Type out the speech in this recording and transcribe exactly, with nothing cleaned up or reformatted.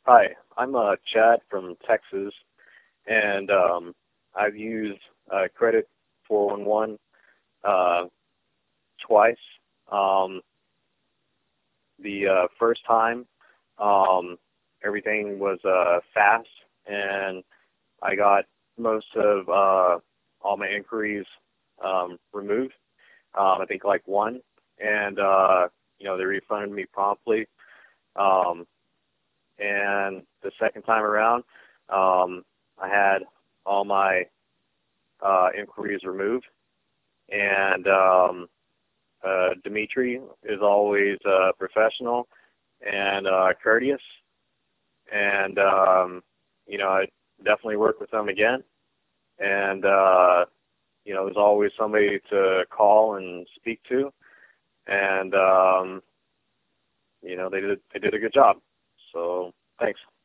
Hi, I'm uh, Chad from Texas, and um, I've used uh, Credit four one one uh, twice. Um, the uh, first time, um, everything was uh, fast, and I got most of uh, all my inquiries um, removed. Um, I think like one, and uh, you know they refunded me promptly. Um, and the second time around, um, I had all my uh, inquiries removed, and um, uh, Dimitri is always uh, professional and uh, courteous, and um, you know I definitely work with them again, and uh, you know there's always somebody to call and speak to, and um, you know they did they did a good job, so thanks.